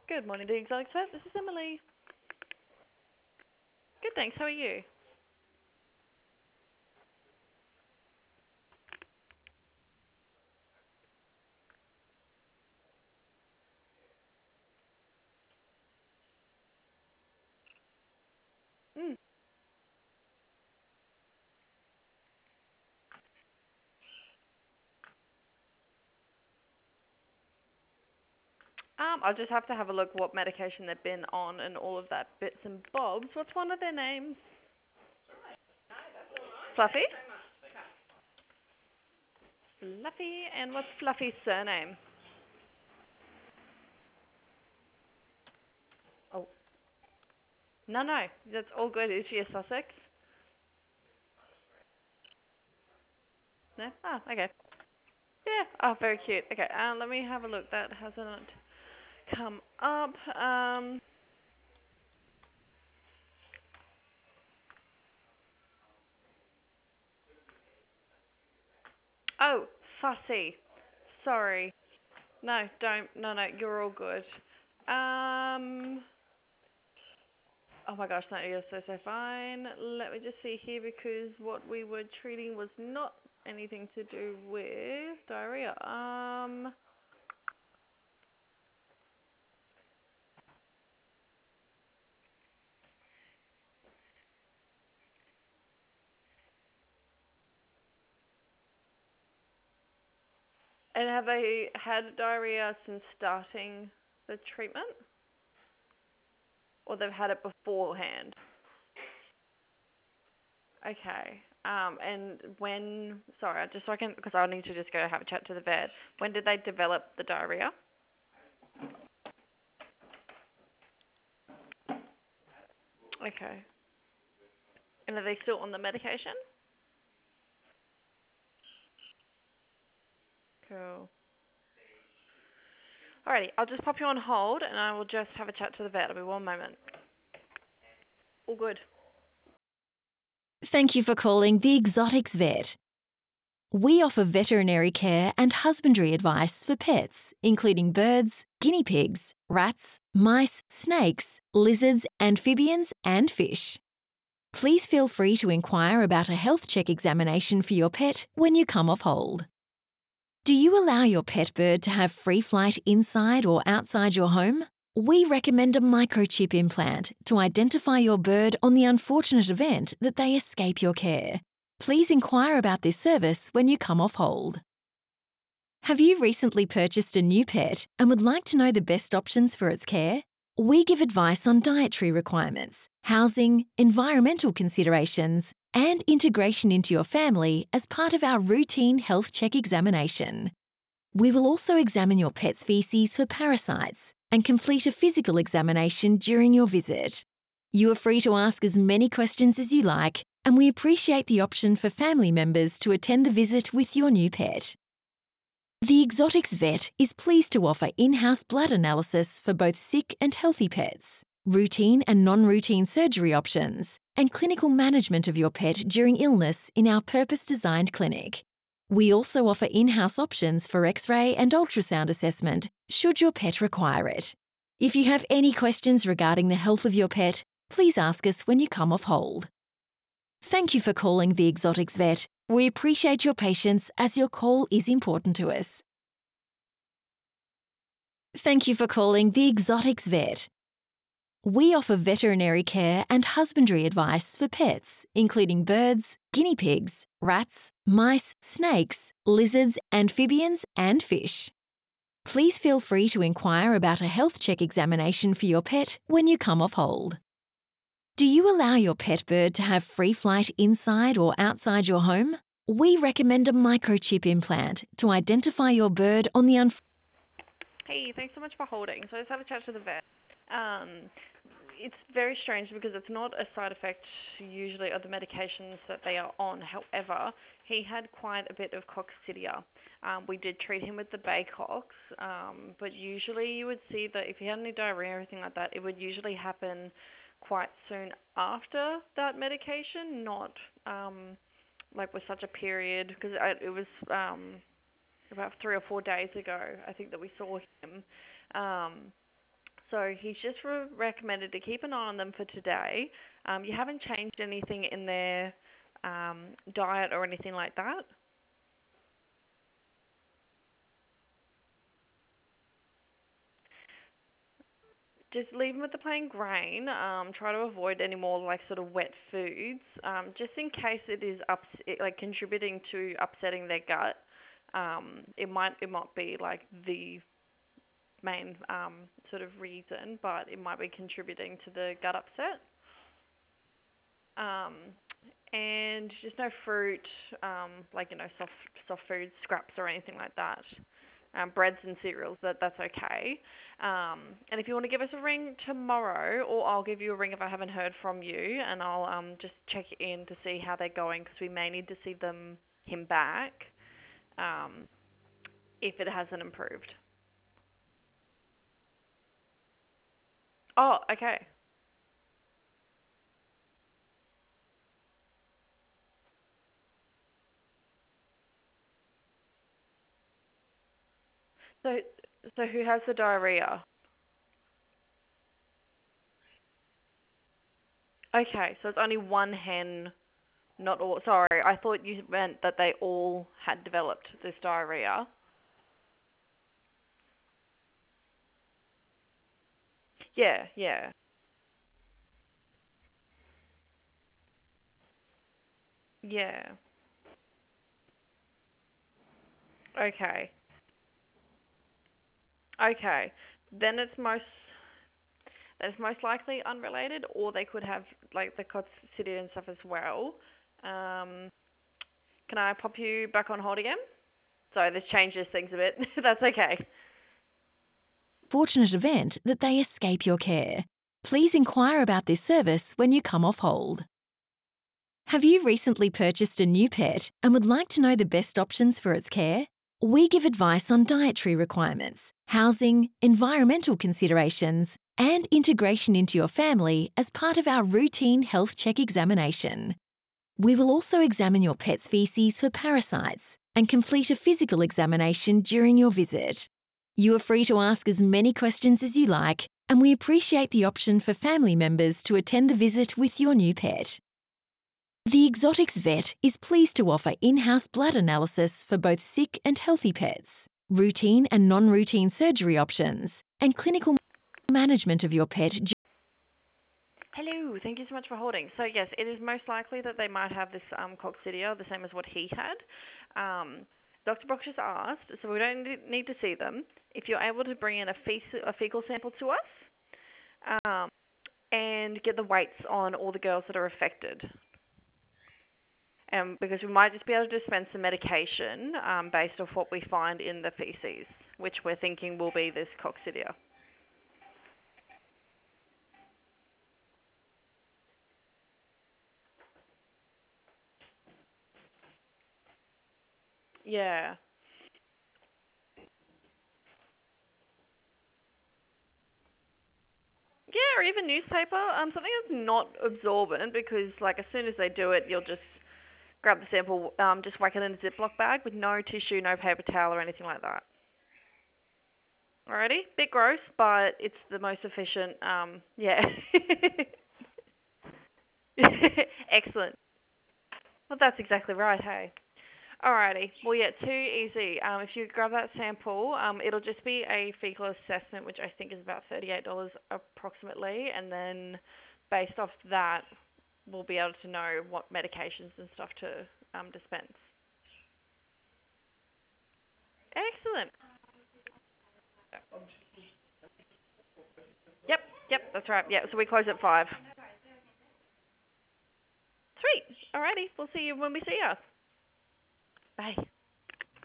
Good morning, the Exotic Vet. This is Emily. Good, thanks. How are you? Mm. I'll just have to have a look what medication they've been on and all of that bits and bobs. What's one of their names? Fluffy? Fluffy. And what's Fluffy's surname? Oh, no. That's all good. Is she a Sussex? No? Oh, okay. Yeah. Oh, very cute. Okay, let me have a look. That hasn't come up. Oh, Fussy. Sorry. No, don't. No, you're all good. Um, Oh my gosh, no, you're so fine. Let me just see here because what we were treating was not anything to do with diarrhea. And have they had diarrhea since starting the treatment, or they've had it beforehand? Okay. And when? Sorry, just so I can, because I need to just go have a chat to the vet. When did they develop the diarrhea? Okay. And are they still on the medication? Cool. Alrighty, I'll just pop you on hold and I will just have a chat to the vet. I'll be 1 moment. All good. Thank you for calling the Exotics Vet. We offer veterinary care and husbandry advice for pets, including birds, guinea pigs, rats, mice, snakes, lizards, amphibians, and fish. Please feel free to inquire about a health check examination for your pet when you come off hold. Do you allow your pet bird to have free flight inside or outside your home? We recommend a microchip implant to identify your bird on the unfortunate event that they escape your care. Please inquire about this service when you come off hold. Have you recently purchased a new pet and would like to know the best options for its care? We give advice on dietary requirements, housing, environmental considerations, and integration into your family as part of our routine health check examination. We will also examine your pet's feces for parasites and complete a physical examination during your visit. You are free to ask as many questions as you like, and we appreciate the option for family members to attend the visit with your new pet. The Exotics Vet is pleased to offer in-house blood analysis for both sick and healthy pets, routine and non-routine surgery options, and clinical management of your pet during illness in our purpose-designed clinic. We also offer in-house options for X-ray and ultrasound assessment should your pet require it. If you have any questions regarding the health of your pet, please ask us when you come off hold. Thank you for calling the Exotics Vet. We appreciate your patience as your call is important to us. Thank you for calling the Exotics Vet. We offer veterinary care and husbandry advice for pets, including birds, guinea pigs, rats, mice, snakes, lizards, amphibians, and fish. Please feel free to inquire about a health check examination for your pet when you come off hold. Do you allow your pet bird to have free flight inside or outside your home? We recommend a microchip implant to identify your bird on the Hey, thanks so much for holding. So let's have a chat to the vet. Um, it's very strange because it's not a side effect usually of the medications that they are on. However, he had quite a bit of coccidia. We did treat him with the Baycox, but usually you would see that if he had any diarrhea or anything like that, it would usually happen quite soon after that medication, not like with such a period, because it was about 3 or 4 days ago, I think, that we saw him. Um, So he's just recommended to keep an eye on them for today. You haven't changed anything in their diet or anything like that? Just leave them with the plain grain. Try to avoid any more like sort of wet foods, just in case it is like contributing to upsetting their gut. It might be like the main sort of reason, but it might be contributing to the gut upset. Um, and just no fruit, like soft foods, scraps or anything like that. Breads and cereals, that's okay. And if you want to give us a ring tomorrow, or I'll give you a ring if I haven't heard from you, and I'll just check in to see how they're going because we may need to see him back um, if it hasn't improved. Oh, okay. So so who has the diarrhea? Okay, so it's only one hen, not all. Sorry, I thought you meant that they all had developed this diarrhea. Yeah, yeah, yeah. Okay, okay. Then it's most likely unrelated, or they could have like the coccidia and stuff as well. Um, can I pop you back on hold again? Sorry, this changes things a bit. That's okay. Fortunate event that they escape your care. Please inquire about this service when you come off hold. Have you recently purchased a new pet and would like to know the best options for its care? We give advice on dietary requirements, housing, environmental considerations, and integration into your family as part of our routine health check examination. We will also examine your pet's feces for parasites and complete a physical examination during your visit. You are free to ask as many questions as you like, and we appreciate the option for family members to attend the visit with your new pet. The Exotics Vet is pleased to offer in-house blood analysis for both sick and healthy pets, routine and non-routine surgery options, and clinical management of your pet. Hello, thank you so much for holding. So yes, it is most likely that they might have this coccidia, the same as what he had. Dr. Brock just asked, so we don't need to see them. If you're able to bring in a fecal sample to us, um, and get the weights on all the girls that are affected. Because we might just be able to dispense some medication based off what we find in the feces, which we're thinking will be this coccidia. Yeah. Yeah, or even newspaper, something that's not absorbent because, like, as soon as they do it, you'll just grab the sample, just whack it in a Ziploc bag with no tissue, no paper towel or anything like that. Alrighty? Bit gross, but it's the most efficient, yeah. Excellent. Well, that's exactly right, hey. Alrighty. Well, yeah, too easy. If you grab that sample, it'll just be a fecal assessment, which I think is about $38 approximately, and then based off that, we'll be able to know what medications and stuff to dispense. Excellent. Yep, yep, that's right. Yeah, so we close at 5. Sweet. Alrighty. We'll see you when we see you. Bye.